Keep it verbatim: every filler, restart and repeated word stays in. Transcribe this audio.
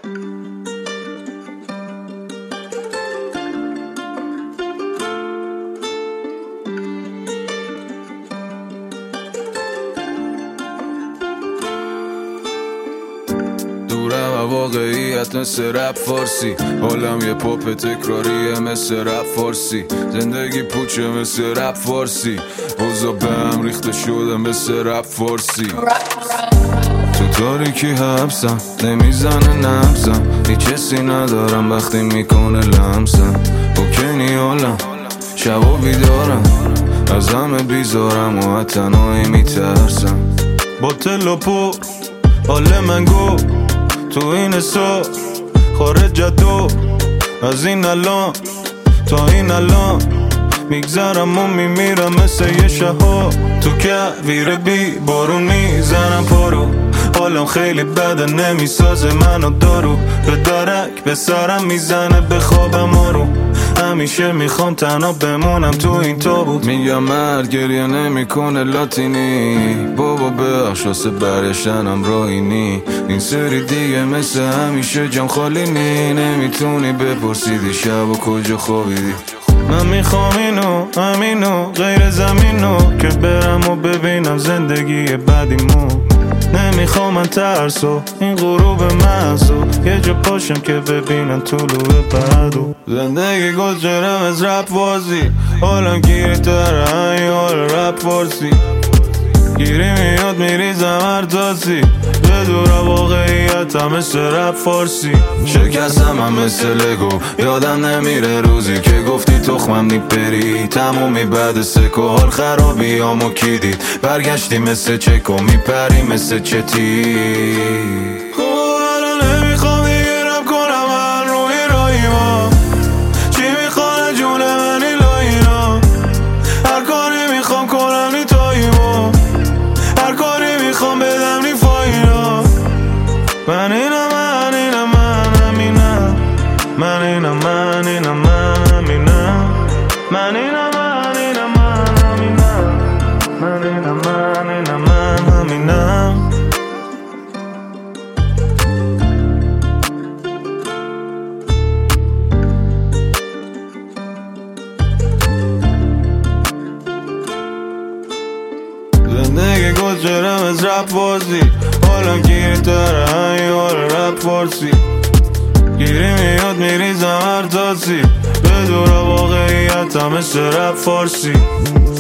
دورم و واقعیت مثل رپ فارسی، حالم یه پاپ تکراریه مثل رپ فارسی، زندگی پوچه مثل رپ فارسی، اوضاع به هم ریخته شده مثل رپ فارسی. تو تاریکی حبسم نمیزنه نبزم، هیچ حسی ندارم وقتی میکنه لمسم. اوکنی حالم شبا بیدارم، از همه بیزارم و تنهایی میترسم. با تل و پر حال من گو تو این سا خارج جدو، از این الان تا این الان میگذرم و میمیرم مثل یه شهاب. تو کویر بی بارون میزنم پارو، حالم خیلی بده نمیسازه منو دارو، به درک به سرم میزنه به خوابم آرو. همیشه میخوام تنها بمونم تو این تابوت، میگم مرد گریه نمیکنه لاتینی، بابا بخش واسه برشتنم راهینی. این سری دیگه مثل همیشه جام خالی نی، نمیتونی بپرسیدی شب و کجا خوابیدی. من میخوام اینو همینو غیر زمینو که برم و ببینم زندگی بعدیمو. نمیخوام من ترسو این غروب محضو، یه جا پاشم که ببینم طلوع بعدو. زندگی گذرم از رپ وازی، حالم گیری تر این حال رپ فارسی، گیری میاد میریزم هر تاسی، به دور واقعیتم مثل رپ فارسی. شکستم هم مثل لگو، یادم نمیره روزی که گفتی تخمم نیپری، تمومی بعد سکو حال خرابی همو کی دید، برگشتی مثل چکو میپری مثل چتی. خب الان نمیخوام دیگه رپ کنم من روی راهی ما، چی میخوانه جون من اینا، هر کاری میخوام کنم نی تایی ما، هر کاری میخوام بدم نی فاینا. من اینم من اینم من همینم، من اینم من اینم من همینم، من اینم من اینم من همینم، من اینم من اینم من همینم. زندگی گذرم از رپ وازی، حالم گیری تر این حال رپ فارسی، گیری میاد میریزم هر تاسی، به دور واقعیتم مثل رپ فارسی.